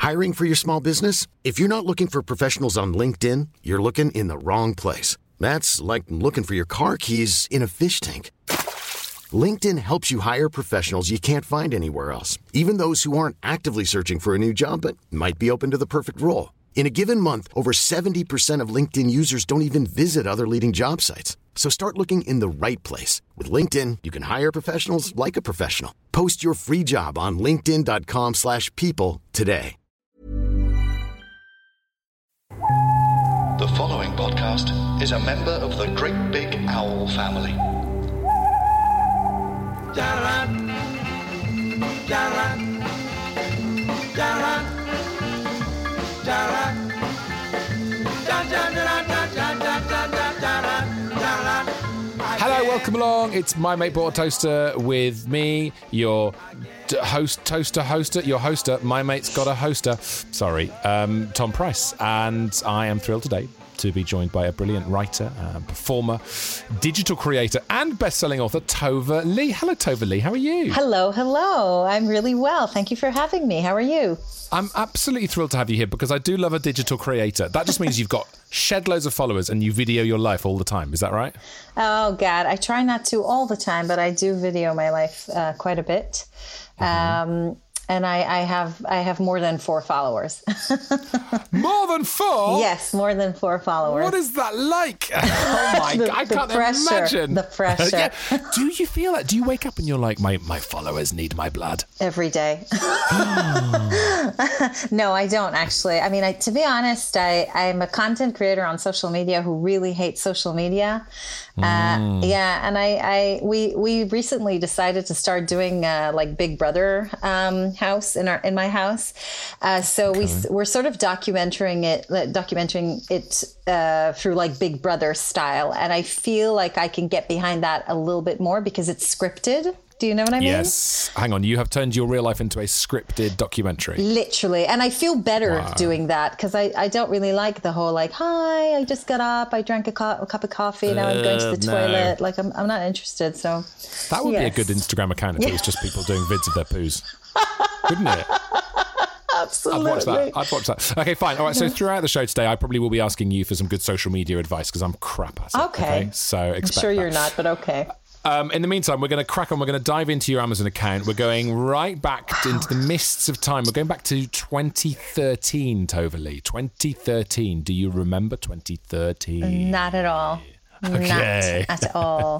Hiring for your small business? If you're not looking for professionals on LinkedIn, you're looking in the wrong place. That's like looking for your car keys in a fish tank. LinkedIn helps you hire professionals you can't find anywhere else, even those who aren't actively searching for a new job but might be open to the perfect role. In a given month, over 70% of LinkedIn users don't even visit other leading job sites. So start looking in the right place. With LinkedIn, you can hire professionals like a professional. Post your free job on linkedin.com/people today. The following podcast is a member of the Great Big Owl family. Hello, welcome along. It's My Mate Bought a Toaster with me, your hoster. My mate's got a hoster. Sorry, Tom Price. And I am thrilled today to be joined by a brilliant writer, performer, digital creator, and best-selling author, Tova Leigh. Hello, Tova Leigh. How are you? Hello. I'm really well. Thank you for having me. How are you? I'm absolutely thrilled to have you here because I do love a digital creator. That just means you've got shed loads of followers and you video your life all the time. Is that right? Oh, God. I try not to all the time, but I do video my life quite a bit. Mm-hmm. And I have more than 4 followers. More than 4? Yes, more than 4 followers. What is that like? Oh my God, I can't imagine. The pressure. Yeah. Do you feel that? Do you wake up and you're like, my followers need my blood? Every day. No, I don't actually. I mean, to be honest, I'm a content creator on social media who really hates social media. Yeah, and we recently decided to start doing like Big Brother house in my house. So okay. we're sort of documenting it through like Big Brother style, and I feel like I can get behind that a little bit more because it's scripted. Do you know what I mean? Yes. Hang on. You have turned your real life into a scripted documentary. Literally. And I feel better doing that because I don't really like the whole like, hi, I just got up. I drank a cup of coffee. Now I'm going to the toilet. Like, I'm not interested. So that would be a good Instagram account if it was just people doing vids of their poos. Wouldn't it? Absolutely. I'd watch that. Okay, fine. All right. So throughout the show today, I probably will be asking you for some good social media advice because I'm crap at it. Okay. So expect I'm sure that. you're not, but okay. In the meantime, we're going to crack on. We're going to dive into your Amazon account. We're going right back into the mists of time. We're going back to 2013, Tova Leigh. 2013. Do you remember 2013? Not at all. Okay. Not at all.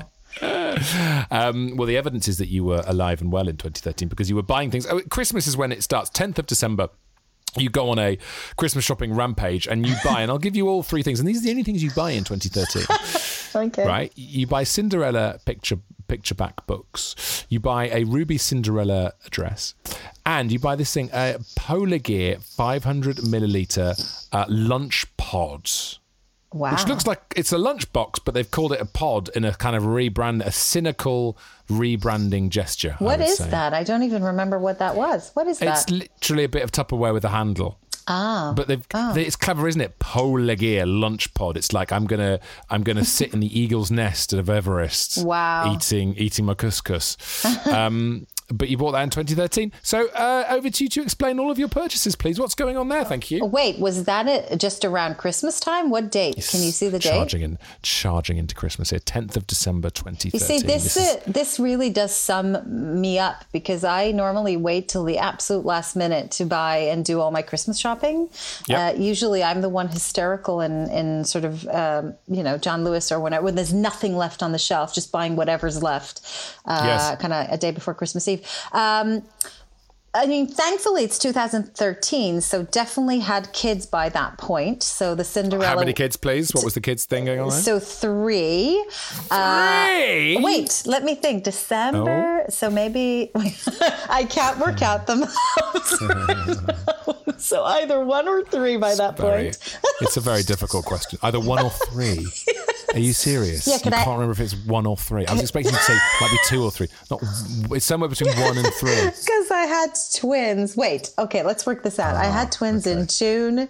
Well, the evidence is that you were alive and well in 2013 because you were buying things. Christmas is when it starts. 10th of December. You go on a Christmas shopping rampage and you buy, and I'll give you all 3 things. And these are the only things you buy in 2013. Okay. Right? You buy Cinderella picture back books. You buy a Ruby Cinderella dress. And you buy this thing, a Polar Gear 500 milliliter lunch pod. Wow. Which looks like it's a lunchbox, but they've called it a pod in a kind of a cynical rebranding gesture. What is that? I don't even remember what that was. What is that? It's literally a bit of Tupperware with a handle. But it's clever, isn't it? Polar Gear lunch pod. It's like I'm gonna sit in the eagle's nest of Everest. Wow. Eating my couscous. But you bought that in 2013. So over to you to explain all of your purchases, please. What's going on there? Thank you. Oh, wait, was that it just around Christmas time? What date? Can you see the date? Charging into Christmas here, 10th of December 2013. You see, this really does sum me up because I normally wait till the absolute last minute to buy and do all my Christmas shopping. Yep. Usually I'm the one hysterical in sort of, John Lewis or whenever, when there's nothing left on the shelf, just buying whatever's left kind of a day before Christmas Eve. I mean, thankfully it's 2013, so definitely had kids by that point. So the Cinderella. How many kids, please? What was the kids thing going on there? So 3. 3? Wait, let me think. December. Oh. So maybe I can't work out them. So either 1 or 3 by that point. It's a very difficult question. Either 1 or 3. Are you serious? Yeah, can't remember if it's 1 or 3. I was expecting you to say might be 2 or 3. It's somewhere between 1 and 3. Because I had twins. Wait, okay, let's work this out. I had twins in June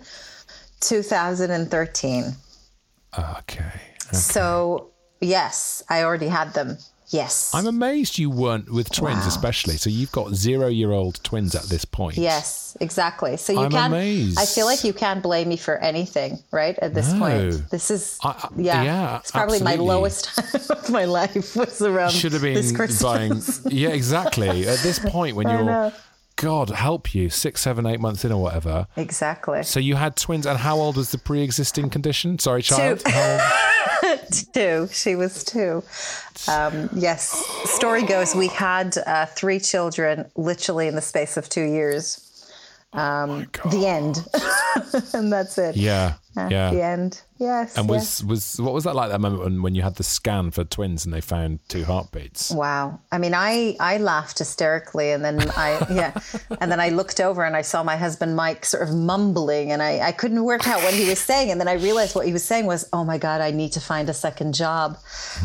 2013. Okay. So, yes, I already had them. Yes. I'm amazed you weren't with twins, especially. So you've got 0-year-old twins at this point. Yes, exactly. So I'm amazed. I feel like you can't blame me for anything, right? At this point, this is it's probably my lowest time of my life was around. Should have been this Christmas. buying. Yeah, exactly. At this point, when you're, God help you, 6, 7, 8 months in or whatever. Exactly. So you had twins, and how old was the pre-existing condition? Sorry, child. 2. She was 2. Yes. Story goes, we had 3 children literally in the space of 2 years. The end. And that's it. Yeah. The end. Yes. And was what was that like, that moment when you had the scan for twins and they found 2 heartbeats? Wow. I mean, I laughed hysterically, and then I looked over and I saw my husband Mike sort of mumbling, and I couldn't work out what he was saying, and then I realized what he was saying was, "Oh my God, I need to find a second job."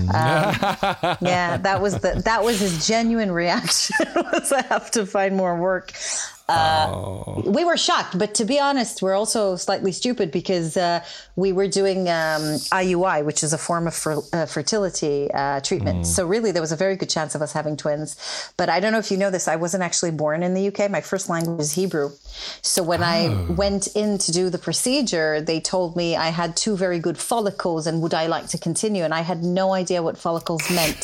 That was his genuine reaction. Was I have to find more work. We were shocked, but to be honest, we're also slightly stupid because we were doing IUI, which is a form of fertility treatment. So really, there was a very good chance of us having twins. But I don't know if you know this, I wasn't actually born in the UK. My first language is Hebrew. So when I went in to do the procedure, they told me I had 2 very good follicles and would I like to continue? And I had no idea what follicles meant.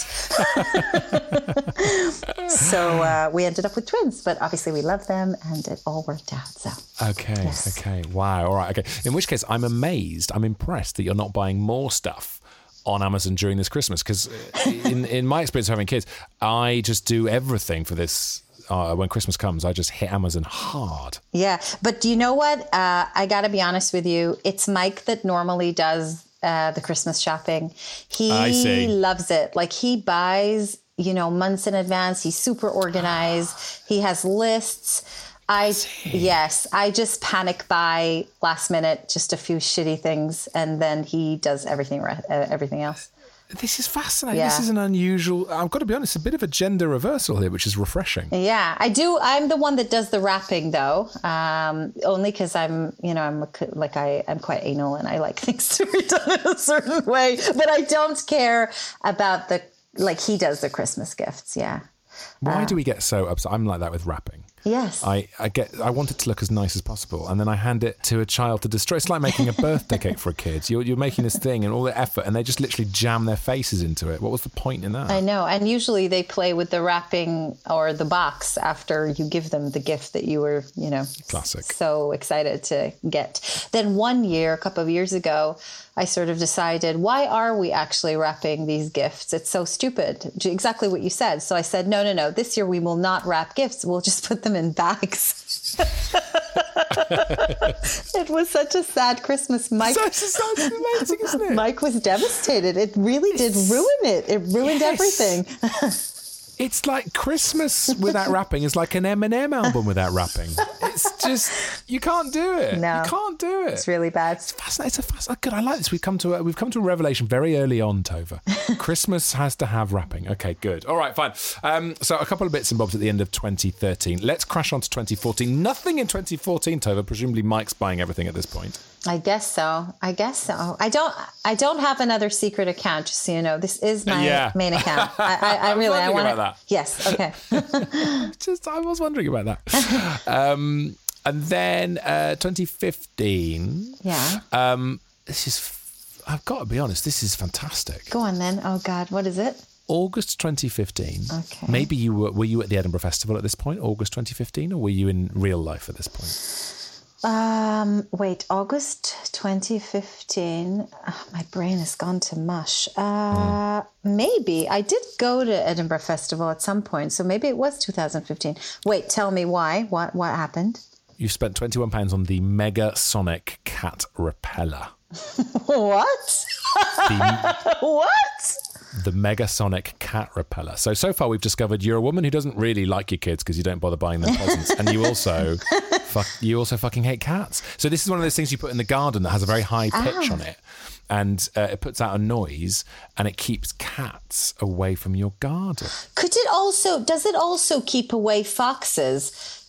So we ended up with twins, but obviously we love them. And it all worked out. So Okay. Wow. All right. Okay. In which case, I'm amazed. I'm impressed that you're not buying more stuff on Amazon during this Christmas, because in my experience of having kids, I just do everything for this. When Christmas comes, I just hit Amazon hard. Yeah, but do you know what? I got to be honest with you. It's Mike that normally does the Christmas shopping. He loves it. Like, he buys, months in advance. He's super organized. He has lists. I just panic buy last minute, just a few shitty things, and then he does everything else. This is fascinating. Yeah. This is an unusual, I've got to be honest, a bit of a gender reversal here, which is refreshing. Yeah, I do. I'm the one that does the wrapping, though, only because I'm quite anal and I like things to be done in a certain way. But I don't care about he does the Christmas gifts. Yeah. Why do we get so upset? I'm like that with wrapping. Yes. I want it to look as nice as possible, and then I hand it to a child to destroy. It's like making a birthday cake for a kid. You're making this thing and all the effort, and they just literally jam their faces into it. What was the point in that? I know. And usually they play with the wrapping or the box after you give them the gift that you were, classic, so excited to get. Then one year, a couple of years ago, I sort of decided, why are we actually wrapping these gifts? It's so stupid. Exactly what you said. So I said, no. This year we will not wrap gifts. We'll just put them in bags. It was such a sad Christmas. Mike, amazing, isn't it? Mike was devastated. It really did ruin it. It ruined everything. It's like Christmas without wrapping is like an Eminem album without wrapping. It's just, you can't do it. No, you can't do it. It's really bad. It's fascinating. Good. I like this. We've come to a revelation very early on, Tova. Christmas has to have wrapping. Okay, good. All right, fine. So a couple of bits and bobs at the end of 2013. Let's crash on to 2014. Nothing in 2014, Tova. Presumably Mike's buying everything at this point. I guess so. I don't have another secret account, just so you know. This is my main account. I really want about that. Yes. Okay. I was wondering about that. And then 2015. Yeah. This is, I've got to be honest, this is fantastic. Go on then. Oh God, what is it? August 2015. Okay. Maybe were you at the Edinburgh Festival at this point, August 2015, or were you in real life at this point? Wait, August 2015. My brain has gone to mush. Maybe I did go to Edinburgh Festival at some point, so maybe it was 2015. Wait, tell me why? What happened? You spent £21 on the Mega Sonic cat repeller. What? What? The Mega Sonic cat repeller. So far we've discovered you're a woman who doesn't really like your kids because you don't bother buying them presents, and you also fucking hate cats. So this is one of those things you put in the garden that has a very high pitch on it, and it puts out a noise, and it keeps cats away from your garden. Does it also keep away foxes?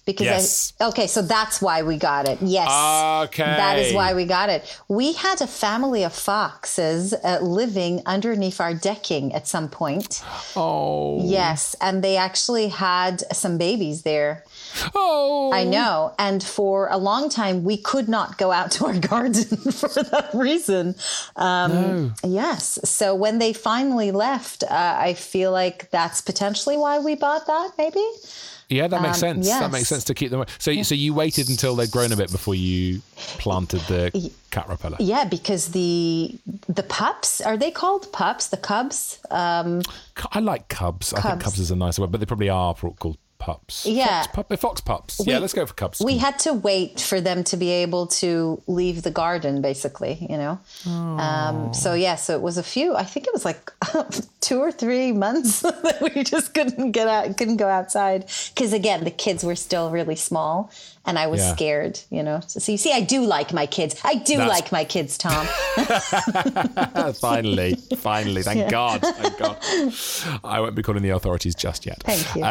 Yes. So that's why we got it. Yes. Okay. That is why we got it. We had a family of foxes living underneath our decking at some point. Oh. Yes. And they actually had some babies there. Oh. I know. And for a long time, we could not go out to our garden for that reason. No. Yes. So when they finally left, I feel like that's potentially why we bought that, maybe. Yeah, that makes sense. Yes. That makes sense to keep them. So you waited until they'd grown a bit before you planted the cat repeller. Yeah, because the pups, are they called pups? The cubs? I like cubs. I think cubs is a nicer word, but they probably are called pups. Yeah. Fox pups. Yeah, let's go for cubs. We had to wait for them to be able to leave the garden, basically, So it was I think it was like 2 or 3 months that we just couldn't go outside. Because again, the kids were still really small and I was scared, So you see, I do like my kids. Like my kids, Tom. Finally. Thank God. I won't be calling the authorities just yet. Thank you.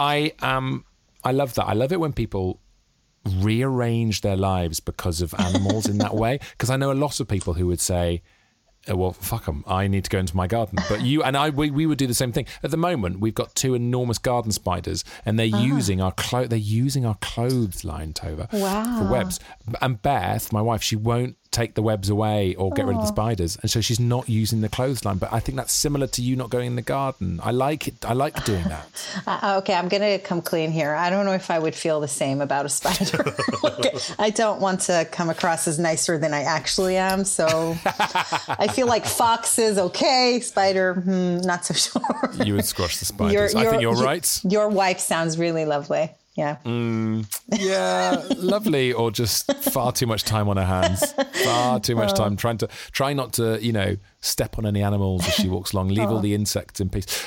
I love that. I love it when people rearrange their lives because of animals in that way. Because I know a lot of people who would say, well, fuck them, I need to go into my garden. But you and I, we would do the same thing. At the moment, we've got 2 enormous garden spiders, and they're using our clothes line, Tova, for webs. And Beth, my wife, she won't take the webs away or get rid of the spiders, and so she's not using the clothesline. But I think that's similar to you not going in the garden. I like it. I like doing that. Okay, I'm going to come clean here. I don't know if I would feel the same about a spider. I don't want to come across as nicer than I actually am. So I feel like fox is okay, spider, not so sure. You would squash the spiders. I think you're right. Your wife sounds really lovely. Yeah. Yeah, lovely, or just far too much time on her hands. Far too much time trying not to, step on any animals as she walks along. Leave all the insects in peace.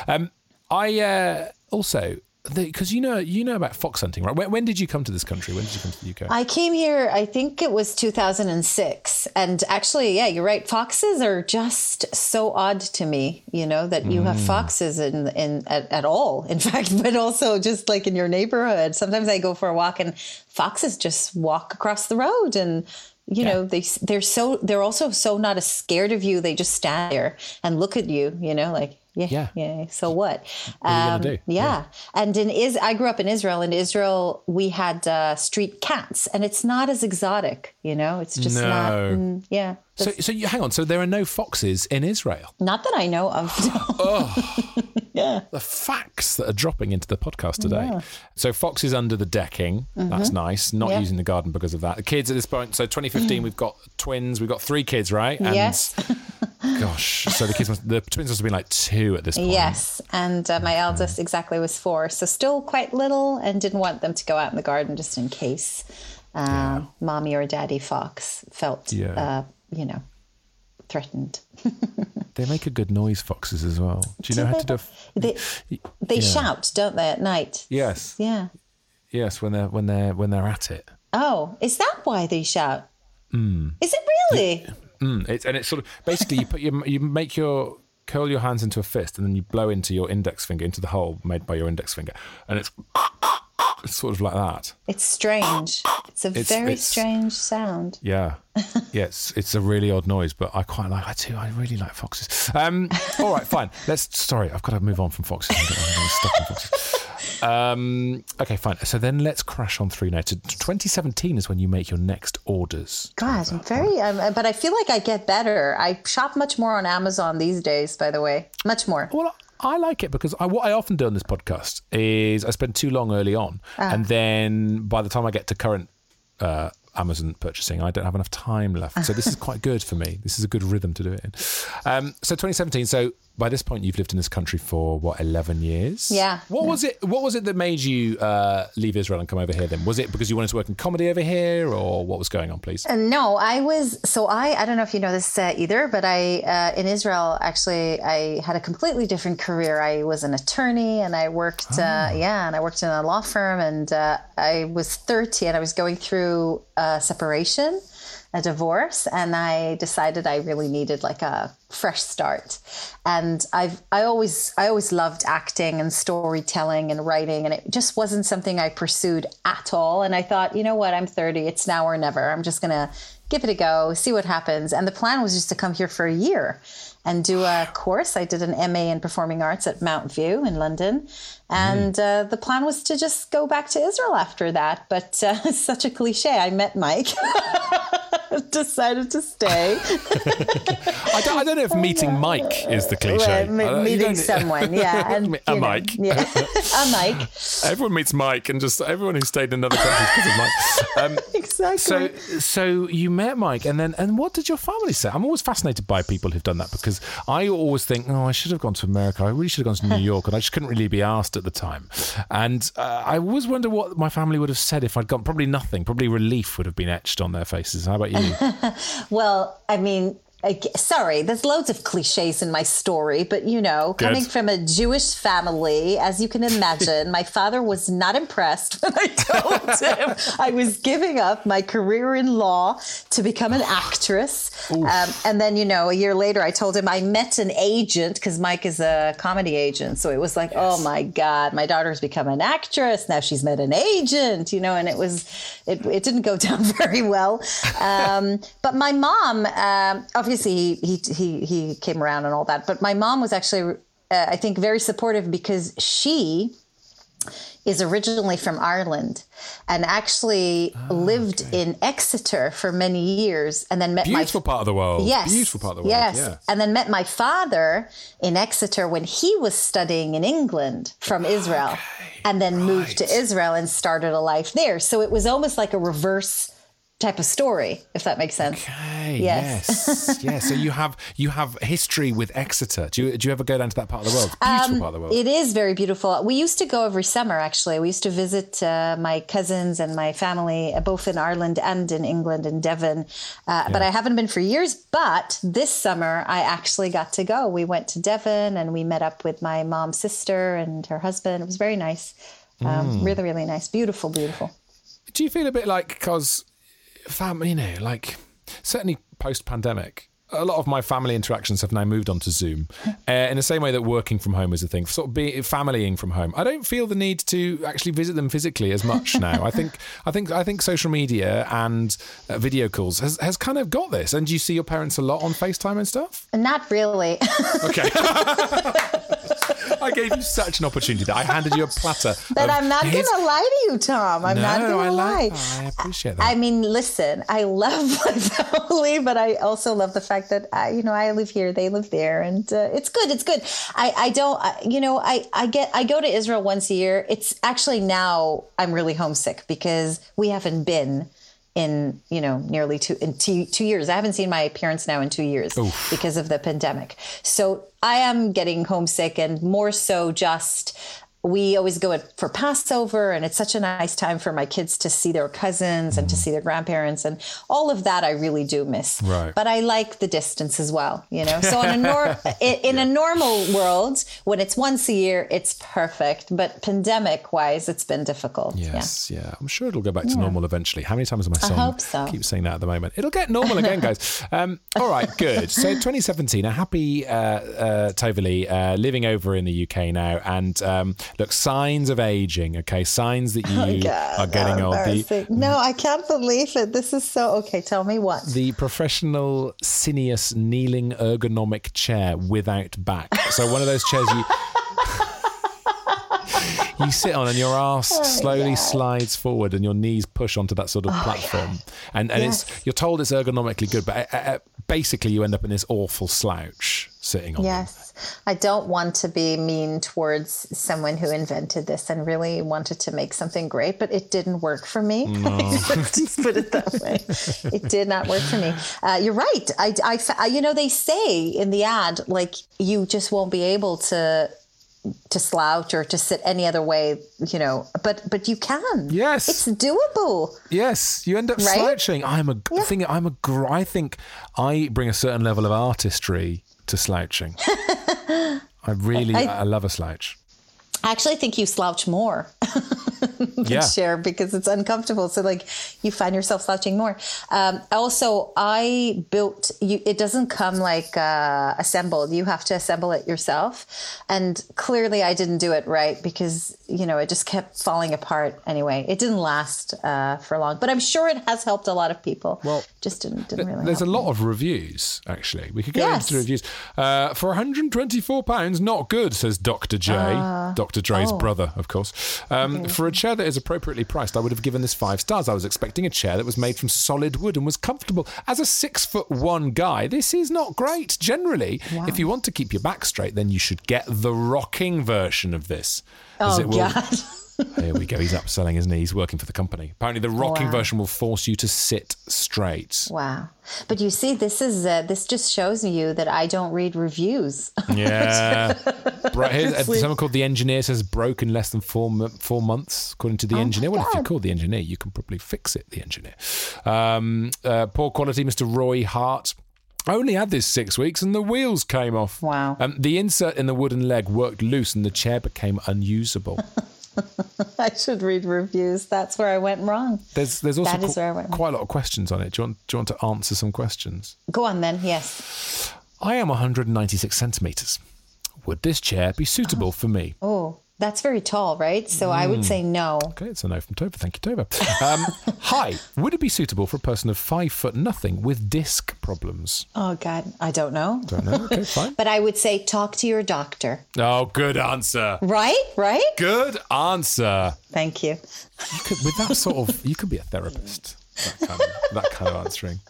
I also, because you know about fox hunting, right? When did you come to this country? When did you come to the UK? I came here, I think it was 2006. And actually, yeah, you're right. Foxes are just so odd to me, that you have foxes at all, in fact, but also just like in your neighborhood. Sometimes I go for a walk and foxes just walk across the road and they're also so not as scared of you. They just stand there and look at you, like, yeah. So what? What are you gonna do? Yeah. And I grew up in Israel. In Israel, we had street cats, and it's not as exotic. It's just not. Yeah. So you hang on. So there are no foxes in Israel? Not that I know of. Oh. Yeah. The facts that are dropping into the podcast today. Yeah. So foxes under the decking. That's nice. Not using the garden because of that. The kids at this point. So 2015, we've got twins. We've got 3 kids, right? And yes. Gosh. So the twins must have been like 2 at this point. Yes. And my eldest exactly was 4. So still quite little, and didn't want them to go out in the garden just in case mommy or daddy fox felt, threatened. They make a good noise, foxes, as well. Do you know how to do? They shout, don't they, at night? Yes. Yeah. Yes, when they're at it. Oh, is that why they shout? Is it really? It's sort of basically you curl your hands into a fist, and then you blow into your index finger into the hole made by your index finger, and it's sort of like that. It's strange. It's a very strange sound. Yeah. Yes, it's a really odd noise, but I quite like. I really like foxes. All right, fine. Sorry, I've got to move on from foxes. I'm stuck on foxes. Okay, fine. So then let's crash on through now to 2017 is when you make your next orders. God, but I feel like I get better. I shop much more on Amazon these days, by the way. Much more. Well, I like it because what I often do on this podcast is I spend too long early on, and then by the time I get to current Amazon purchasing, I don't have enough time left. So this is quite good for me. This is a good rhythm to do it in. So 2017. So by this point, you've lived in this country for 11 years? Yeah. What was it that made you leave Israel and come over here then? Was it because you wanted to work in comedy over here, or what was going on, please? No, I don't know if you know this either, but in Israel, actually, I had a completely different career. I was an attorney, and I worked, and I worked in a law firm, and I was 30 and I was going through separation. a divorce, and I decided I really needed like a fresh start. And I always loved acting and storytelling and writing, and it just wasn't something I pursued at all. And I thought, you know what, I'm 30, it's now or never. I'm just gonna give it a go, see what happens. And the plan was just to come here for a year and do a course. I did an MA in Performing Arts at Mount View in London. And the plan was to just go back to Israel after that. But it's such a cliche. I met Mike. Decided to stay. I don't know if meeting Mike is the cliche. Meeting someone, yeah. And, a Mike. Yeah. A Mike. Everyone meets Mike, and just everyone who stayed in another country because of Mike. Exactly. So you met Mike, and what did your family say? I'm always fascinated by people who've done that, because I always think, I should have gone to America. I really should have gone to New York, and I just couldn't really be asked at the time. And I always wonder what my family would have said if I'd gone. Probably nothing. Probably relief would have been etched on their faces. How about you? Well, I mean, sorry, there's loads of cliches in my story, but coming from a Jewish family, as you can imagine, my father was not impressed when I told him I was giving up my career in law to become an actress. And then, a year later, I told him I met an agent, because Mike is a comedy agent. So it was like, oh my God, my daughter's become an actress. Now she's met an agent, and it didn't go down very well. But my mom, obviously he came around and all that, but my mom was actually I think very supportive, because she is originally from Ireland and actually lived in Exeter for many years, and then met beautiful part of the world. Yes, beautiful part of the world. Yes, yeah. And then met my father in Exeter when he was studying in England from Israel, and then moved to Israel and started a life there. So it was almost like a reverse type of story, if that makes sense. Okay. Yes. Yes. So you have history with Exeter. Do you ever go down to that part of the world? Beautiful part of the world. It is very beautiful. We used to go every summer, actually. We used to visit my cousins and my family, both in Ireland and in England, in Devon. But I haven't been for years. But this summer, I actually got to go. We went to Devon and we met up with my mom's sister and her husband. It was very nice. Really, really nice. Beautiful, beautiful. Do you feel a bit like, because family, like certainly post-pandemic, a lot of my family interactions have now moved on to Zoom, in the same way that working from home is a thing, sort of familying from home. I don't feel the need to actually visit them physically as much now. I think social media and video calls has kind of got this. And do you see your parents a lot on FaceTime and stuff? Not really. Okay. I gave you such an opportunity that I handed you a platter. But I'm not going to lie to you, Tom. I'm not going to lie. I appreciate that. I mean, listen, I love my family, but I also love the fact that, I live here, they live there, and it's good. It's good. I go to Israel once a year. It's actually, now I'm really homesick because we haven't been in nearly 2 years. I haven't seen my parents now in 2 years because of the pandemic. So I am getting homesick, and more so just, we always go for Passover, and it's such a nice time for my kids to see their cousins and to see their grandparents, and all of that I really do miss. Right. But I like the distance as well, So in a normal world, when it's once a year, it's perfect. But pandemic-wise, it's been difficult. Yes, yeah. I'm sure it'll go back to normal eventually. How many times am I saying? I hope so. Keep saying that at the moment. It'll get normal again, guys. All right, good. So 2017, a happy Tovali, living over in the UK now, and look, signs of aging, okay? Signs that you are getting old. No, I can't believe it. This is so... Okay, tell me what. The professional Cineas kneeling ergonomic chair without back. So one of those chairs you sit on and your arse slowly slides forward and your knees push onto that sort of platform. And you're told it's ergonomically good, but basically you end up in this awful slouch sitting on them. I don't want to be mean towards someone who invented this and really wanted to make something great, but it didn't work for me. No. Just put it that way. It did not work for me. You're right. I they say in the ad, like, you just won't be able to slouch or to sit any other way, but you can. Yes. It's doable. Yes. You end up slouching. I think I bring a certain level of artistry to slouching. I love a slouch. I actually think you slouch more. chair because it's uncomfortable. So like you find yourself slouching more. Also, I built it doesn't come like assembled. You have to assemble it yourself. And clearly I didn't do it right because, it just kept falling apart anyway. It didn't last for long, but I'm sure it has helped a lot of people. Well, just didn't really there's help a lot me. of reviews, actually. We could go into the reviews. For £124, not good, says Dr. J. Dr. Dre's brother, of course. For a chair that is appropriately priced, I would have given this 5 stars. I was expecting a chair that was made from solid wood and was comfortable. As a 6'1" guy, this is not great. Generally, if you want to keep your back straight, then you should get the rocking version of this. God. Here we go. He's upselling his knees, working for the company. Apparently, the rocking version will force you to sit straight. Wow. But you see, this just shows you that I don't read reviews. Yeah. Here's someone called The Engineer says broke in less than 4 months, according to The Engineer. Well, if you call The Engineer, you can probably fix it, The Engineer. Poor quality, Mr. Roy Hart. I only had this 6 weeks and the wheels came off. Wow. The insert in the wooden leg worked loose and the chair became unusable. I should read reviews. That's where I went wrong. There's also quite a lot of questions on it. Do you want to answer some questions? Go on then, yes. I am 196 centimetres. Would this chair be suitable for me? Oh, that's very tall, right? So I would say no. Okay, it's a no from Tova. Thank you, Tova. Hi, would it be suitable for a person of 5'0" with disc problems? Oh, God, I don't know. Don't know. Okay, fine. But I would say talk to your doctor. Oh, good answer. Right? Good answer. Thank you. With that sort of, you could be a therapist. That kind of answering.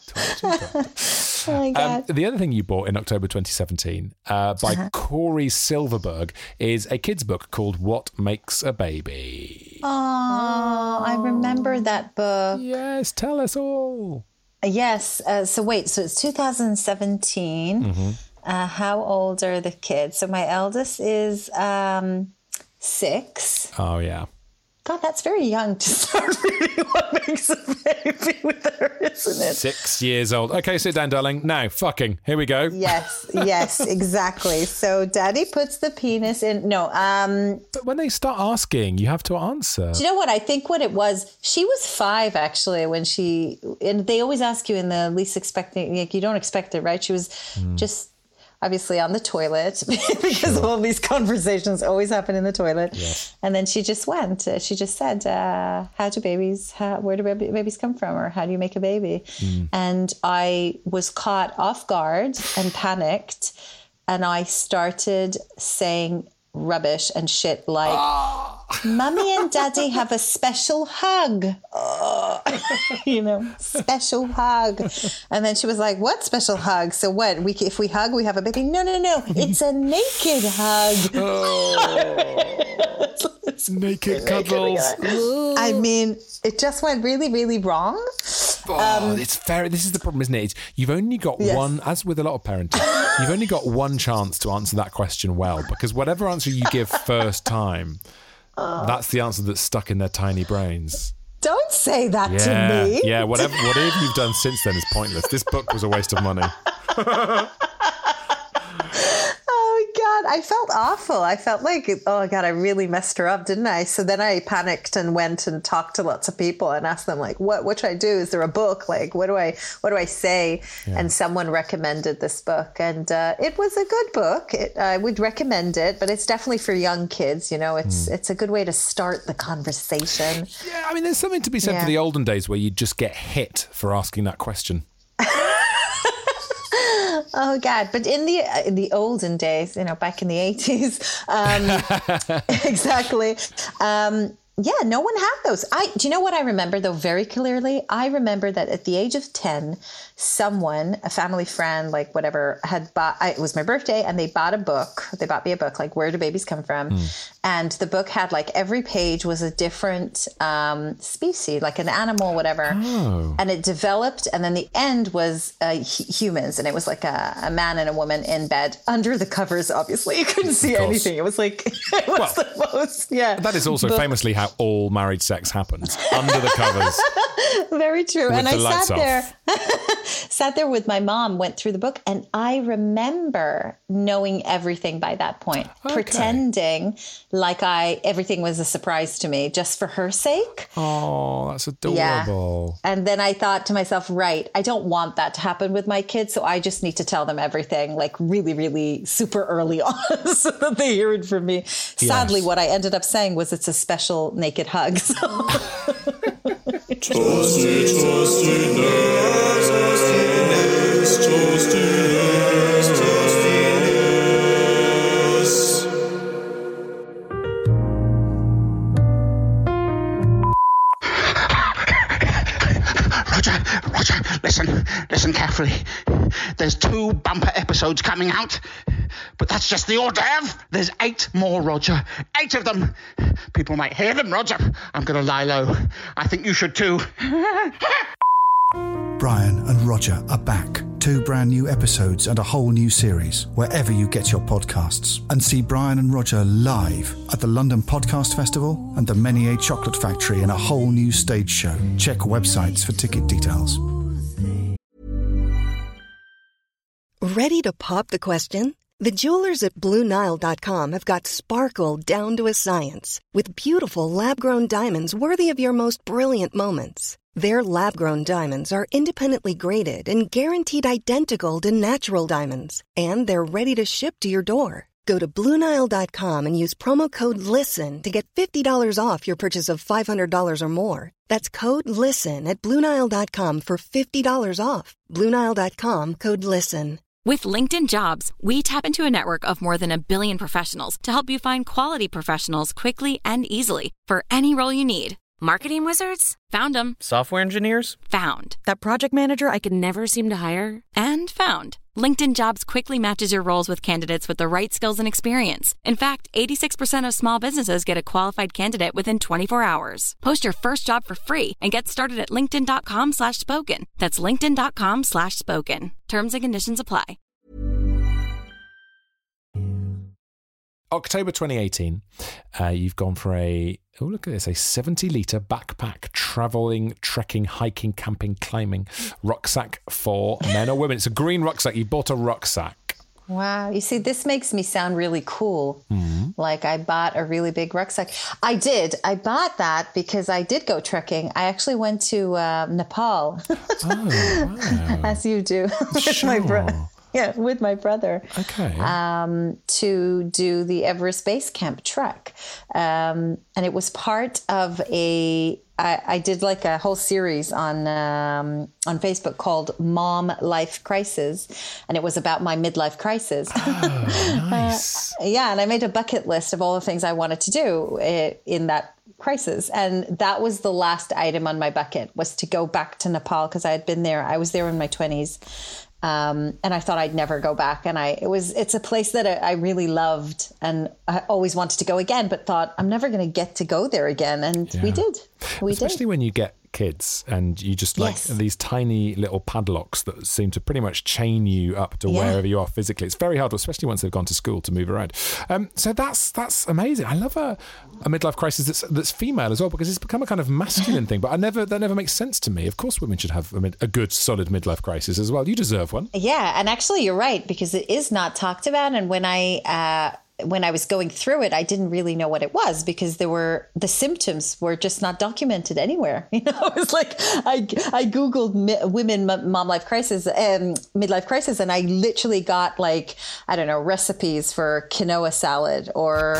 Oh my God. The other thing you bought in October 2017 by Corey Silverberg is a kid's book called What Makes a Baby. Oh, I remember that book. Yes, tell us all. Yes. So it's 2017. Mm-hmm. How old are the kids? So my eldest is 6. Oh, yeah. God, that's very young to start reading What Makes a Baby with her, isn't it? 6 years old. Okay, sit down, darling. Now, fucking. Here we go. Yes, exactly. So daddy puts the penis in. No. But when they start asking, you have to answer. Do you know what? I think what it was, she was 5 actually when and they always ask you in the least expecting, like you don't expect it, right? She was just obviously on the toilet because all these conversations always happen in the toilet. Yes. And then she just went. She just said, where do babies come from? Or how do you make a baby? And I was caught off guard and panicked. And I started saying rubbish and shit like, Mummy and Daddy have a special hug. Special hug. And then she was like, what special hug? So what? If we hug, we have a baby? No. It's a naked hug. Naked cuddles. I mean, it just went really, really wrong. It's fair. This is the problem, isn't it? You've only got one, as with a lot of parenting, you've only got one chance to answer that question well, because whatever answer you give first time, that's the answer that's stuck in their tiny brains. Don't say that to me. Yeah, whatever you've done since then is pointless. This book was a waste of money. Oh, God, I felt awful. I felt like, oh, God, I really messed her up, didn't I? So then I panicked and went and talked to lots of people and asked them, like, what should I do? Is there a book? Like, what do I say? Yeah. And someone recommended this book. And it was a good book. I would recommend it, but it's definitely for young kids. It's a good way to start the conversation. Yeah, I mean, there's something to be said for the olden days where you just get hit for asking that question. Oh, God. But in the olden days, back in the 80s, exactly. Yeah, no one had those. Do you know what I remember, though, very clearly? I remember that at the age of 10, someone, a family friend, like whatever, had bought, it was my birthday, and they bought a book. They bought me a book, like, Where Do Babies Come From? And the book had, like, every page was a different species, like an animal, whatever. Oh. And it developed, and then the end was humans, and it was like a man and a woman in bed under the covers, obviously. You couldn't see anything. It was like, the most, That is also famously how all married sex happens, under the covers. Very true. And I sat there sat there with my mom, went through the book, and I remember knowing everything by that point, pretending like everything was a surprise to me just for her sake. Oh, that's adorable. Yeah. And then I thought to myself, right, I don't want that to happen with my kids, so I just need to tell them everything like really, really super early on so that they hear it from me. Sadly, what I ended up saying was it's a special naked hug. So. Roger, listen carefully. There's 2 bumper episodes coming out, but that's just the hors d'oeuvre. There's 8 more, Roger. 8 of them. People might hear them, Roger. I'm going to lie low. I think you should too. Brian and Roger are back. 2 brand new episodes and a whole new series wherever you get your podcasts. And see Brian and Roger live at the London Podcast Festival and the Menier Chocolate Factory in a whole new stage show. Check websites for ticket details. Ready to pop the question? The jewelers at BlueNile.com have got sparkle down to a science with beautiful lab-grown diamonds worthy of your most brilliant moments. Their lab-grown diamonds are independently graded and guaranteed identical to natural diamonds, and they're ready to ship to your door. Go to BlueNile.com and use promo code LISTEN to get $50 off your purchase of $500 or more. That's code LISTEN at BlueNile.com for $50 off. BlueNile.com, code LISTEN. With LinkedIn Jobs, we tap into a network of more than 1 billion professionals to help you find quality professionals quickly and easily for any role you need. Marketing wizards? Found them. Software engineers? Found. That project manager I could never seem to hire? And found. LinkedIn Jobs quickly matches your roles with candidates with the right skills and experience. In fact, 86% of small businesses get a qualified candidate within 24 hours. Post your first job for free and get started at linkedin.com/spoken. That's linkedin.com/spoken. Terms and conditions apply. October 2018, you've gone for a 70-litre backpack, travelling, trekking, hiking, camping, climbing rucksack for men or women. It's a green rucksack. You bought a rucksack. Wow. You see, this makes me sound really cool. Mm-hmm. Like I bought a really big rucksack. I did. I bought that because I did go trekking. I actually went to Nepal. Oh, wow. As you do. With my brother. Yeah, with my brother. Okay. To do the Everest Base Camp trek. And it was part of I did like a whole series on Facebook called Mom Life Crisis. And it was about my midlife crisis. Oh, nice. Yeah, and I made a bucket list of all the things I wanted to do in that crisis. And that was the last item on my bucket, was to go back to Nepal, because I had been there. I was there in my 20s. And I thought I'd never go back. And it's a place that I really loved, and I always wanted to go again, but thought I'm never going to get to go there again. And we did. Especially when you get kids and you just like these tiny little padlocks that seem to pretty much chain you up to wherever you are physically. It's very hard, especially once they've gone to school, to move around. So that's amazing. I love a midlife crisis that's female as well, because it's become a kind of masculine thing, but that never makes sense to me. Of course women should have a good solid midlife crisis as well. You deserve one. Yeah, and actually you're right, because it is not talked about. And when I was going through it, I didn't really know what it was, because the symptoms were just not documented anywhere. You know, it was like I Googled women midlife crisis, and I literally got recipes for quinoa salad, or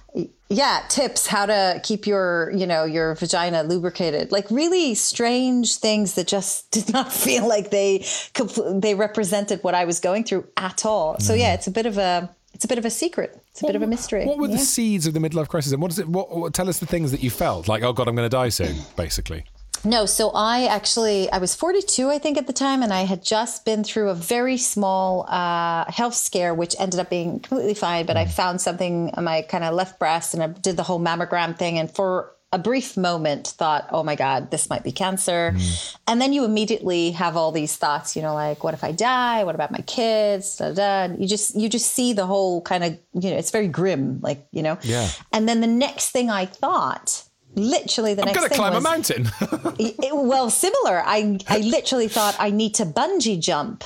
tips how to keep your vagina lubricated, like really strange things that just did not feel like they represented what I was going through at all. No. So it's a bit of a secret. It's a bit of a mystery. What were the seeds of the midlife crisis? And what tell us the things that you felt like, oh God, I'm going to die soon, basically? No, so I was 42, I think, at the time, and I had just been through a very small health scare, which ended up being completely fine, but I found something on my kind of left breast, and I did the whole mammogram thing, and for a brief moment thought, oh my God, this might be cancer. And then you immediately have all these thoughts, like, what if I die? What about my kids? Da, da. You just see the whole kind of, it's very grim, Yeah. And then the next thing I thought literally the next thing I'm going to climb a mountain. Well, similar. I literally thought I need to bungee jump.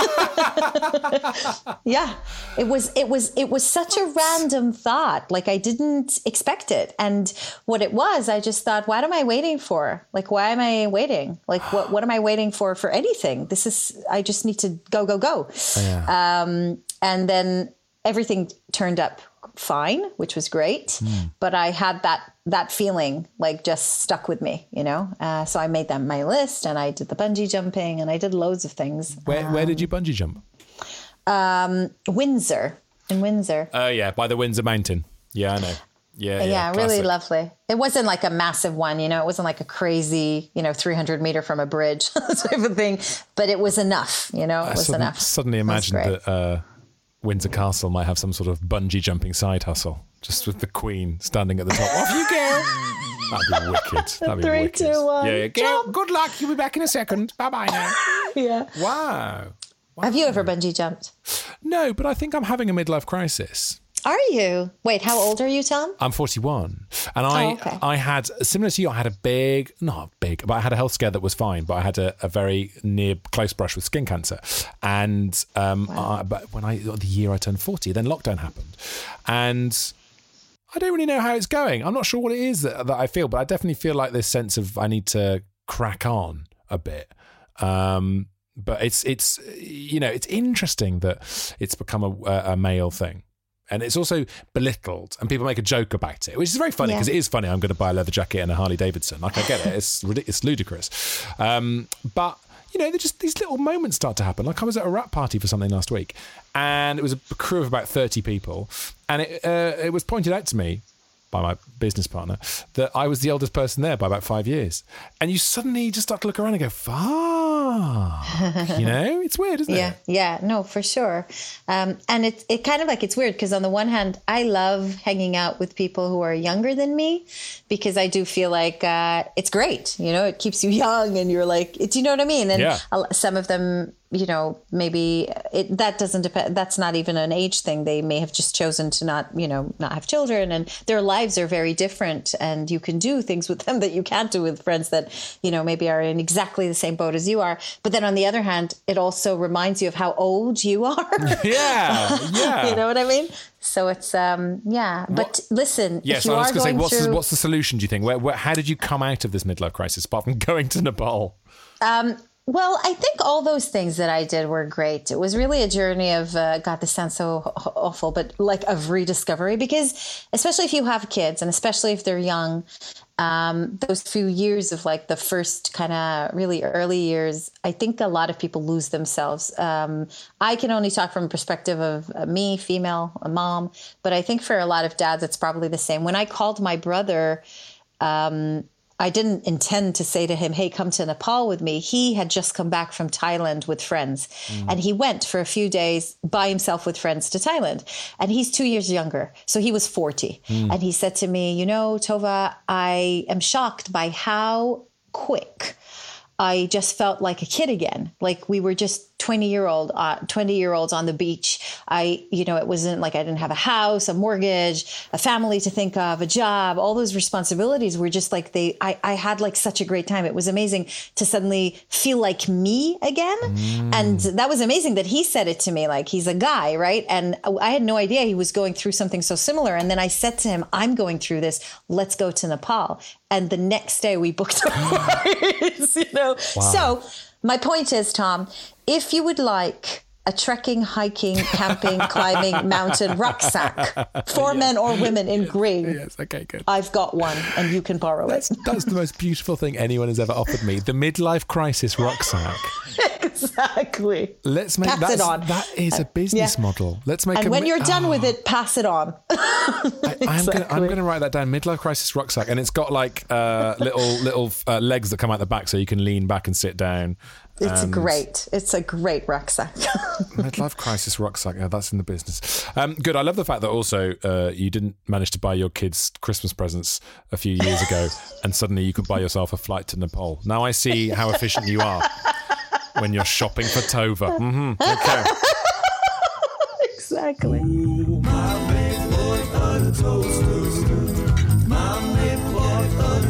Yeah, it was such a random thought. Like I didn't expect it. And what it was, I just thought, what am I waiting for? Like, why am I waiting? Like, what am I waiting for anything? I just need to go. Oh, yeah. And then everything turned up fine, which was great. But I had that feeling like just stuck with me, you know? So I made that my list, and I did the bungee jumping, and I did loads of things. Where did you bungee jump? Windsor. In Windsor. Oh, yeah, by the Windsor Mountain. Yeah, I know. Yeah, really lovely. It wasn't like a massive one, you know, it wasn't like a crazy, 300 meter from a bridge type of thing, but it was enough, you know, enough. Suddenly imagined that Windsor Castle might have some sort of bungee jumping side hustle, just with the Queen standing at the top. Off you go. That'd be wicked. That'd be wicked. 3, 2, 1. Yeah. Good luck. You'll be back in a second. Bye-bye now. Yeah. Wow. Have you ever bungee jumped? No, but I think I'm having a midlife crisis. Are you? Wait, how old are you, Tom? I'm 41. And I had, similar to you, I had not big, but I had a health scare that was fine, but I had a very near close brush with skin cancer. And but the year I turned 40, then lockdown happened. And I don't really know how it's going. I'm not sure what it is that I feel, but I definitely feel like this sense of I need to crack on a bit. But it's interesting that it's become a male thing. And it's also belittled, and people make a joke about it, which is very funny because it is funny. I'm going to buy a leather jacket and a Harley Davidson. Like, I get it. It's ludicrous. But, just these little moments start to happen. Like, I was at a wrap party for something last week, and it was a crew of about 30 people. And it was pointed out to me by my business partner that I was the oldest person there by about 5 years. And you suddenly just start to look around and go, it's weird, isn't it? Yeah, no, for sure. And it kind of like, it's weird because on the one hand, I love hanging out with people who are younger than me because I do feel like it's great. It keeps you young and you're like, do you know what I mean? And some of them, maybe that doesn't depend. That's not even an age thing. They may have just chosen to not have children, and their lives are very different. And you can do things with them that you can't do with friends that, maybe are in exactly the same boat as you are. But then on the other hand, it also reminds you of how old you are. Yeah. You know what I mean? So it's, But listen, yes, if you I was are going to say, through... what's the solution, do you think? How did you come out of this midlife crisis, apart from going to Nepal? Well, I think all those things that I did were great. It was really a journey of, God, this sounds so awful, but like of rediscovery, because especially if you have kids and especially if they're young, those few years of like the first kind of really early years, I think a lot of people lose themselves. I can only talk from a perspective of me, female, a mom, but I think for a lot of dads, it's probably the same. When I called my brother, I didn't intend to say to him, hey, come to Nepal with me. He had just come back from Thailand with friends. And he went for a few days by himself with friends to Thailand. And he's 2 years younger. So he was 40. And he said to me, Tova, I am shocked by how quick I just felt like a kid again. Like we were just 20-year-olds on the beach. It wasn't like I didn't have a house, a mortgage, a family to think of, a job. All those responsibilities were just like I had like such a great time. It was amazing to suddenly feel like me again. And that was amazing that he said it to me. Like he's a guy, right? And I had no idea he was going through something so similar. And then I said to him, I'm going through this. Let's go to Nepal. And the next day we booked our flights, Wow. So my point is, Tom, if you would like a trekking, hiking, camping, climbing, mountain rucksack for men or women in green. Yes, okay, good. I've got one and you can borrow it. That's the most beautiful thing anyone has ever offered me. The midlife crisis rucksack. Exactly. Let's make pass it on. That is a business model. Let's make. And when you're done with it, pass it on. I'm going to write that down. Midlife crisis rucksack, and it's got like little legs that come out the back, so you can lean back and sit down. It's great. It's a great rucksack. Midlife crisis rucksack. Yeah, that's in the business. Good. I love the fact that also you didn't manage to buy your kids Christmas presents a few years ago, and suddenly you could buy yourself a flight to Nepal. Now I see how efficient you are when you're shopping for Tova. Okay. Exactly. My big boy, a toaster. My big boy, a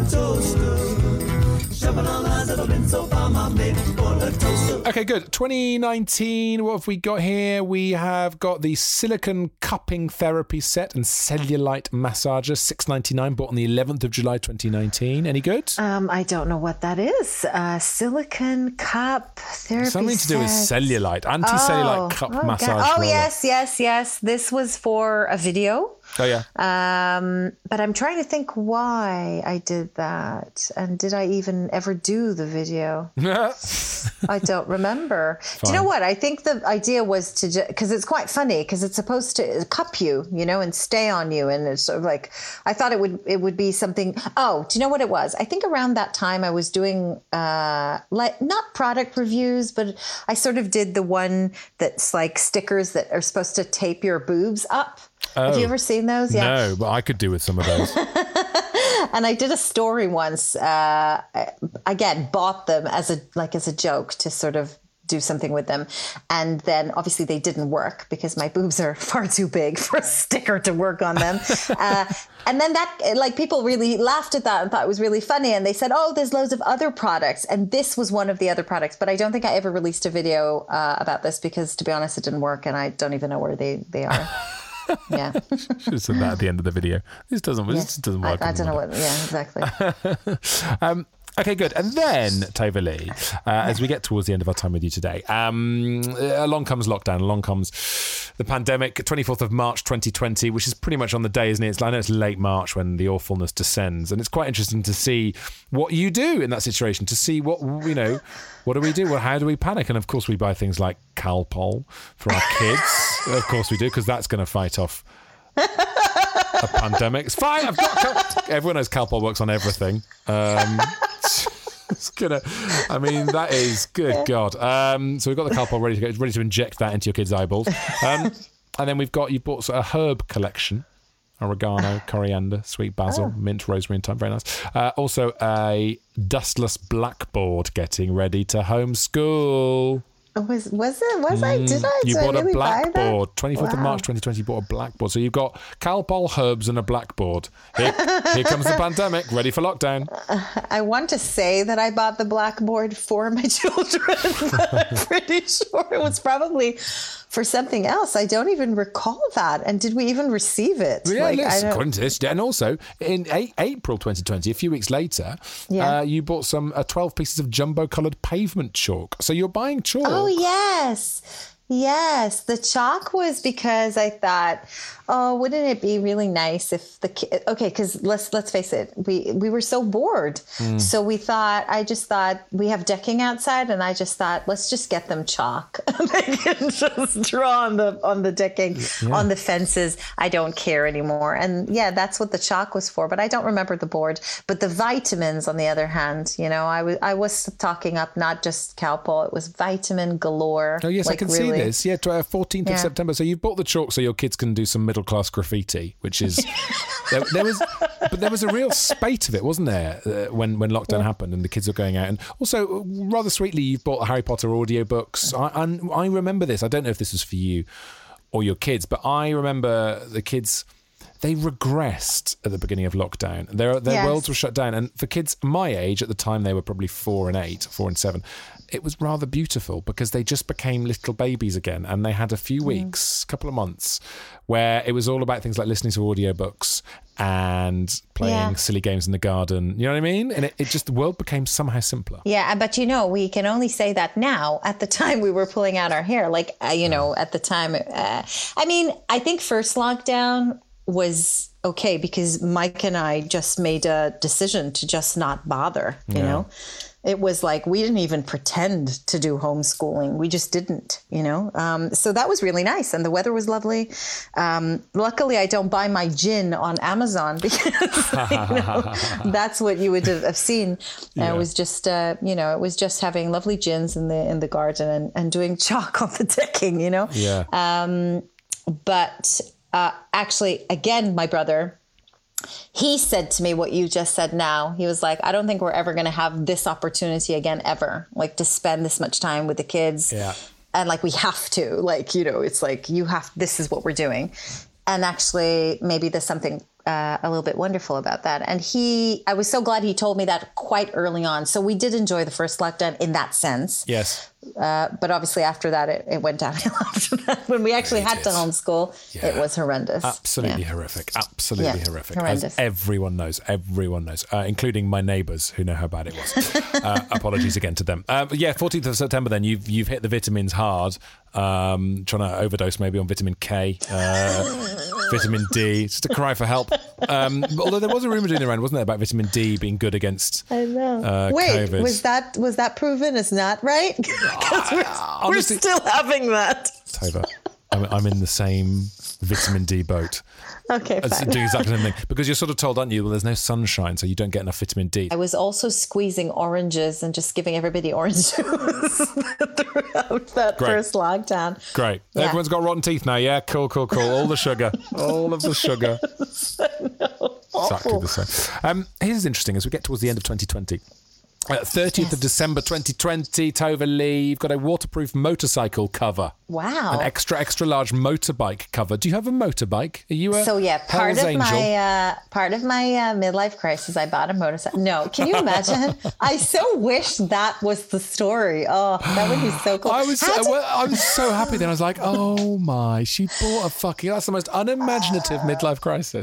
Okay, good. 2019, what have we got here? We have got the silicone cupping therapy set and cellulite massager, $6.99, bought on the 11th of July 2019. Any good? I don't know what that is. Silicone cup therapy Something to do with cellulite, anti-cellulite cup massage roller. Yes. This was for a video. Oh, yeah. But I'm trying to think why I did that. And did I even ever do the video? I don't remember. Fine. Do you know what? I think the idea was to, because it's quite funny, because it's supposed to cup you, and stay on you. And it's sort of like, I thought it would be something. Oh, do you know what it was? I think around that time I was doing, like, not product reviews, but I sort of did the one that's like stickers that are supposed to tape your boobs up. Oh, have you ever seen those? Yeah. No, but I could do with some of those. And I did a story once. Again, bought them as a joke to sort of do something with them. And then obviously they didn't work because my boobs are far too big for a sticker to work on them. And then that, like, people really laughed at that and thought it was really funny. And they said, oh, there's loads of other products. And this was one of the other products. But I don't think I ever released a video about this because, to be honest, it didn't work. And I don't even know where they are. Yeah. Should have said that at the end of the video. This doesn't work. I don't know what. Yeah, exactly. Okay, good. And then, Tova Lee, as we get towards the end of our time with you today, along comes lockdown, along comes the pandemic, 24th of March 2020, which is pretty much on the day, isn't it? I know it's late March when the awfulness descends, and it's quite interesting to see what you do in that situation, to see what do we do? Well, how do we panic? And of course, we buy things like Calpol for our kids. Of course we do, because that's going to fight off a pandemic. It's fine. I've got everyone knows Calpol works on everything. It's gonna. I mean, that is good. God. So we've got the Calpol ready to inject that into your kids' eyeballs. And then you bought a herb collection: oregano, coriander, sweet basil, mint, rosemary, and thyme. Very nice. Also, a dustless blackboard, getting ready to homeschool. Was I? Did I? You bought really a blackboard. 24th of March 2020, you bought a blackboard. So you've got Calpol, herbs, and a blackboard. Here comes the pandemic, ready for lockdown. I want to say that I bought the blackboard for my children, but I'm pretty sure it was probably for something else. I don't even recall that. And did we even receive it? Yeah, according to this. And also, in April 2020, a few weeks later, you bought some 12 pieces of jumbo-coloured pavement chalk. So you're buying chalk. Oh, yes. Yes, the chalk was because I thought, wouldn't it be really nice if because let's face it, we were so bored. So I just thought we have decking outside, and I just thought, let's just get them chalk. They can just draw on the decking, on the fences. I don't care anymore. And yeah, that's what the chalk was for, but I don't remember the board. But the vitamins, on the other hand, I was talking up not just Calpol, it was vitamin galore. Oh yes, I can see this. Yeah, 14th of September. So you've bought the chalk so your kids can do some middle-class graffiti, which is there was a real spate of it, wasn't there, when lockdown happened and the kids were going out. And also, rather sweetly, you've bought Harry Potter audiobooks. I remember this. I don't know if this was for you or your kids, but I remember the kids. They regressed at the beginning of lockdown. Their worlds were shut down. And for kids my age, at the time they were probably 4 and 7, it was rather beautiful because they just became little babies again. And they had a few weeks, couple of months, where it was all about things like listening to audiobooks and playing silly games in the garden. You know what I mean? And it just, the world became somehow simpler. Yeah, but we can only say that now. At the time we were pulling out our hair, at the time. I think first lockdown was okay because Mike and I just made a decision to just not bother, you know. It was like we didn't even pretend to do homeschooling. We just didn't, So that was really nice. And the weather was lovely. Luckily, I don't buy my gin on Amazon because, that's what you would have seen. It was just, it was just having lovely gins in the garden and doing chalk on the decking, Yeah. But actually, again, my brother, he said to me what you just said now. He was like, I don't think we're ever going to have this opportunity again, ever, like to spend this much time with the kids. Yeah. And like, we have to, it's like, this is what we're doing. And actually, maybe there's something a little bit wonderful about that. And I was so glad he told me that quite early on. So we did enjoy the first lockdown in that sense. Yes. But obviously after that, it went downhill after that. When we actually had to homeschool, it was horrendous. Absolutely horrific. Absolutely horrific. Horrendous. As everyone knows, incling my neighbours who know how bad it was. Apologies again to them. 14th of September then, you've hit the vitamins hard. Trying to overdose maybe on vitamin K, vitamin D, just a cry for help. Although there was a rumour doing around, wasn't there, about vitamin D being good against COVID. Was that proven as not right? Because we're still having that. Tova, I'm in the same vitamin D boat. Okay, fine. Do exactly the same thing. Because you're sort of told, aren't you, well, there's no sunshine, so you don't get enough vitamin D. I was also squeezing oranges and just giving everybody orange juice throughout that first lockdown. Great. Yeah. Everyone's got rotten teeth now, yeah? Cool. All the sugar. All of the sugar. Exactly the same. Here's interesting, as we get towards the end of 2020. 30th of December 2020, Tova Lee, you've got a waterproof motorcycle cover. Wow. An extra large motorbike cover. Do you have a motorbike? Are you a part of my midlife crisis, I bought a motorcycle. No, can you imagine? I so wish that was the story. Oh, that would be so cool. I was so happy then. I was like, oh my, she bought a fucking, that's the most unimaginative midlife crisis.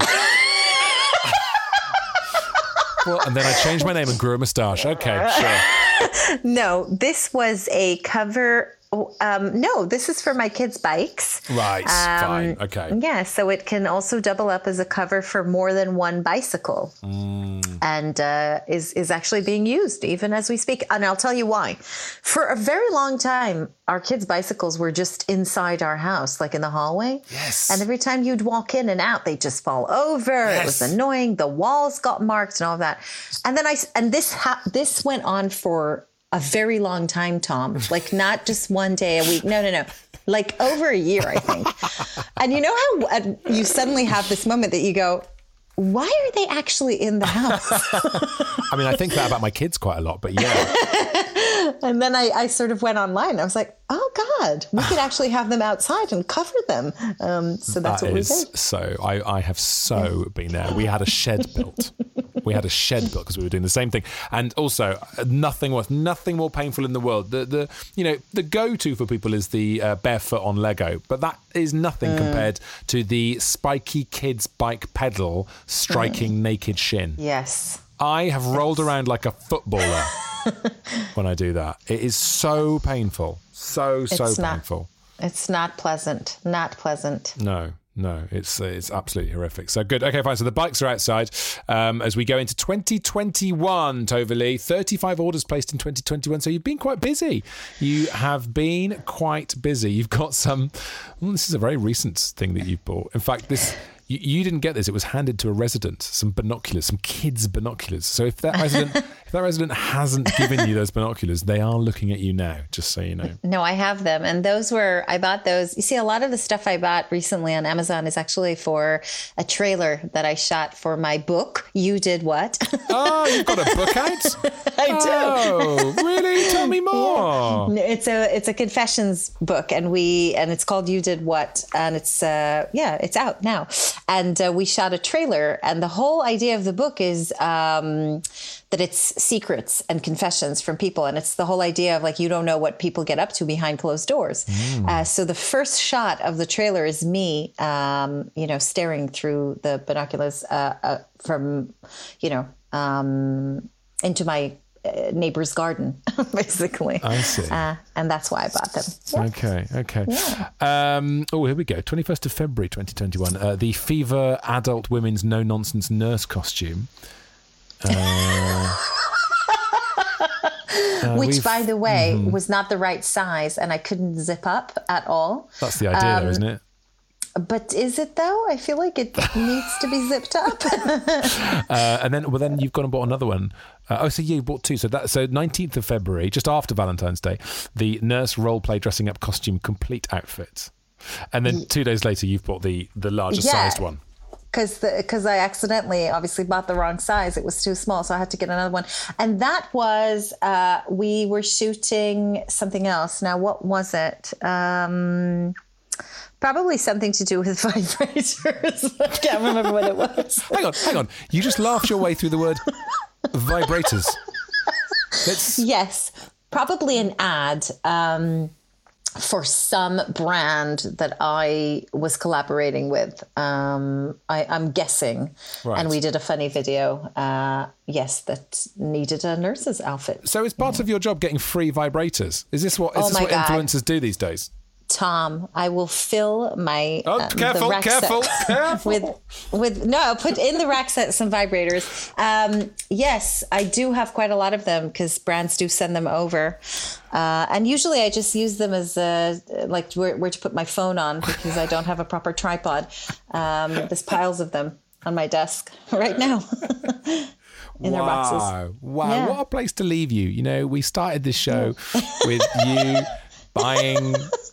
And then I changed my name and grew a moustache. Okay, sure. No, this was a cover. No, this is for my kids' bikes. Right, fine, okay. Yeah, so it can also double up as a cover for more than one bicycle. And is actually being used even as we speak. And I'll tell you why. For a very long time, our kids' bicycles were just inside our house, like in the hallway. Yes. And every time you'd walk in and out, they'd just fall over. Yes. It was annoying. The walls got marked and all of that. And then this went on for a very long time, Tom. Like not just one day a week. No. Like over a year, I think. And you know how you suddenly have this moment that you go, why are they actually in the house? I mean, I think that about my kids quite a lot, but yeah. And then I sort of went online. I was like, oh, God, we could actually have them outside and cover them. So that's what we did. So I have been there. We had a shed built. Because we were doing the same thing. And also, nothing more painful in the world. The go-to for people is the barefoot on Lego, but that is nothing compared to the spiky kids bike pedal striking naked shin. Yes. I have rolled around like a footballer when I do that. It is so painful. So painful. It's not pleasant. Not pleasant. No, it's absolutely horrific. So good. Okay, fine. So the bikes are outside as we go into 2021, Tova Lee. 35 orders placed in 2021. So you've been quite busy. You've got some... Well, this is a very recent thing that you've bought. In fact, this... You didn't get this. It was handed to a resident, some binoculars, some kids' binoculars. So if that resident hasn't given you those binoculars, they are looking at you now, just so you know. No, I have them. And I bought those. You see, a lot of the stuff I bought recently on Amazon is actually for a trailer that I shot for my book, You Did What? Oh, you've got a book out? I do. Oh, really? Tell me more. Yeah. It's a confessions book, and it's called You Did What? And it's out now. And we shot a trailer, and the whole idea of the book is that it's secrets and confessions from people. And it's the whole idea of like, you don't know what people get up to behind closed doors. So the first shot of the trailer is me, staring through the binoculars from, into my neighbor's garden, basically. I see. And that's why I bought them. Yeah. Okay. Yeah. Here we go. 21st of February 2021. The Fever Adult Women's No Nonsense Nurse costume. Which, by the way, was not the right size, and I couldn't zip up at all. That's the idea, though, isn't it? But is it though? I feel like it needs to be zipped up. And then you've gone and bought another one. So you bought two. So 19th of February, just after Valentine's Day, the nurse role play dressing up costume complete outfit. And then 2 days later, you've bought the larger sized one. Because I accidentally obviously bought the wrong size. It was too small, so I had to get another one. And that was, we were shooting something else. Now, what was it? Probably something to do with vibrators. I can't remember what it was. Hang on. You just laughed your way through the word vibrators. Yes, probably an ad for some brand that I was collaborating with. I'm guessing. Right. And we did a funny video, that needed a nurse's outfit. So it's part of your job getting free vibrators. Is this what influencers do these days? Tom, I will fill my careful put in the rack set some vibrators. Yes, I do have quite a lot of them because brands do send them over, and usually I just use them as where to put my phone on because I don't have a proper tripod. There's piles of them on my desk right now. In their boxes. Wow! Yeah. What a place to leave you. You know, we started this show with you buying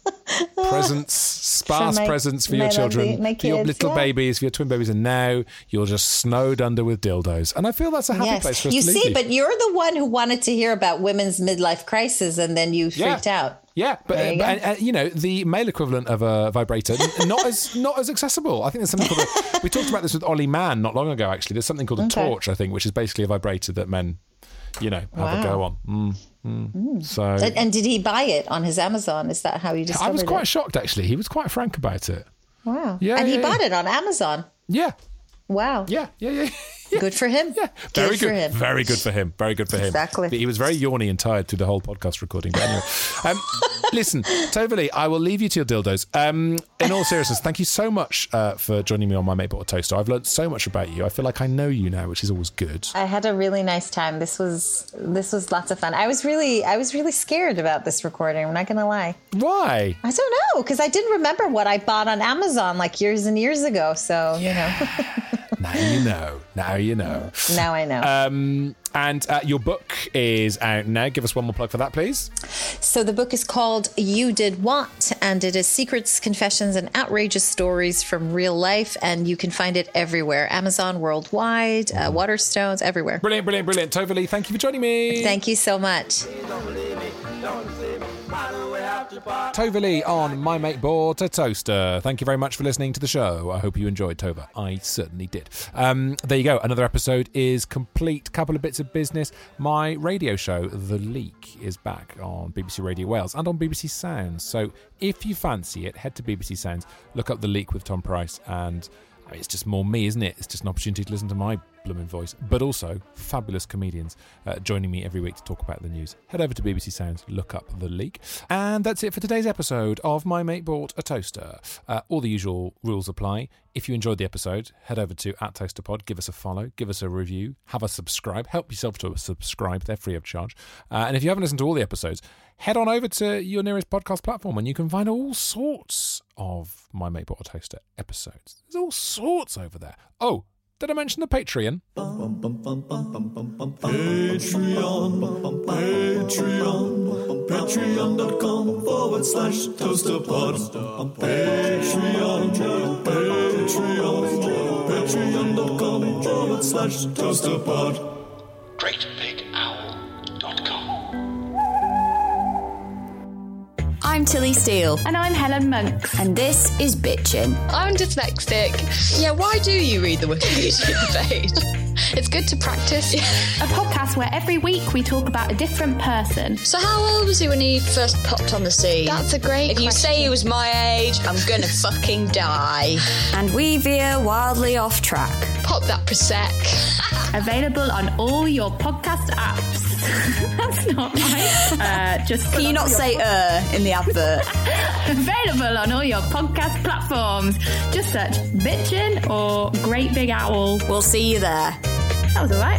sparse presents for your children, for your little babies, for your twin babies, and now you're just snowed under with dildos. And I feel that's a happy place for us to leave you. But you're the one who wanted to hear about women's midlife crisis, and then you freaked out. Yeah, but the male equivalent of a vibrator, not as accessible. I think there's something called we talked about this with Ollie Mann not long ago. Actually, there's something called a torch, I think, which is basically a vibrator that men, have a go on. So, and did he buy it on his Amazon? Is that how you discovered it? I was quite shocked, actually. He was quite frank about it. Wow. Yeah, and he bought it on Amazon. Yeah. Wow. Yeah. Good for him. Yeah. Very good. Very good for him. Very good for him. Exactly. He was very yawny and tired through the whole podcast recording. But anyway, listen, Tova Leigh, I will leave you to your dildos. In all seriousness, thank you so much for joining me on My Mate Bought a Toaster. I've learned so much about you. I feel like I know you now, which is always good. I had a really nice time. This was lots of fun. I was really scared about this recording. I'm not going to lie. Why? I don't know, because I didn't remember what I bought on Amazon like years and years ago. So, Now you know. Now I know. And your book is out now. Give us one more plug for that, please. So the book is called You Did What, and it is secrets, confessions, and outrageous stories from real life. And you can find it everywhere. Amazon, worldwide, Waterstones, everywhere. Brilliant. Tova Leigh, thank you for joining me. Thank you so much. Tova Leigh on My Mate Bought a Toaster. Thank you very much for listening to the show. I hope you enjoyed, Tova. I certainly did. There you go. Another episode is complete. Couple of bits of business. My radio show, The Leak, is back on BBC Radio Wales and on BBC Sounds. So if you fancy it, head to BBC Sounds, look up The Leak with Tom Price, and it's just more me, isn't it? It's just an opportunity to listen to my blooming voice, but also fabulous comedians joining me every week to talk about the news. Head over to BBC Sounds, look up The Leak. And that's it for today's episode of My Mate Bought a Toaster. All the usual rules apply. If you enjoyed the episode, head over to @ToasterPod, give us a follow, give us a review, have a subscribe, help yourself to a subscribe, they're free of charge. And if you haven't listened to all the episodes, head on over to your nearest podcast platform and you can find all sorts of My Mate Bought a Toaster episodes. There's all sorts over there. Oh, did I mention the Patreon? Patreon.com/toasterpod. Patreon.com/toasterpod. GreatBigOwl.com. I'm Tilly Steele. And I'm Helen Monks. And this is Bitchin'. I'm dyslexic. Yeah, why do you read the Wikipedia page? It's good to practice. A podcast where every week we talk about a different person. So how old was he when he first popped on the scene? That's a great If question. you say he was my age, I'm gonna fucking die. And we veer wildly off track. Pop that Prosec. Available on all your podcast apps. That's not right. Can you not say in the advert? Available on all your podcast platforms. Just search Bitchin' or Great Big Owl. We'll see you there. That was all right.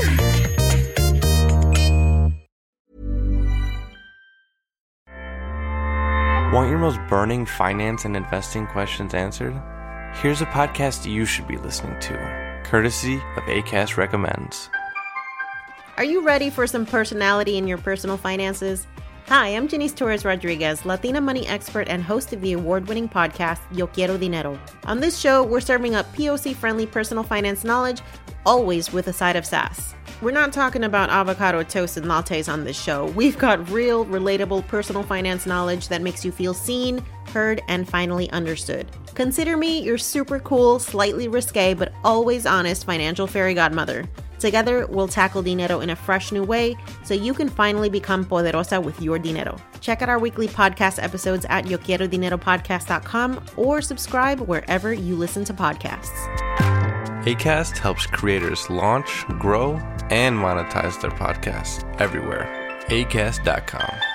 Want your most burning finance and investing questions answered? Here's a podcast you should be listening to, courtesy of Acast Recommends. Are you ready for some personality in your personal finances? Hi, I'm Janice Torres Rodriguez, Latina money expert and host of the award-winning podcast Yo Quiero Dinero. On this show, we're serving up POC-friendly personal finance knowledge, always with a side of sass. We're not talking about avocado toast and lattes on this show. We've got real, relatable personal finance knowledge that makes you feel seen, heard, and finally understood. Consider me your super cool, slightly risque, but always honest financial fairy godmother. Together, we'll tackle dinero in a fresh new way so you can finally become poderosa with your dinero. Check out our weekly podcast episodes at YoQuieroDineroPodcast.com or subscribe wherever you listen to podcasts. Acast helps creators launch, grow, and monetize their podcasts everywhere. Acast.com.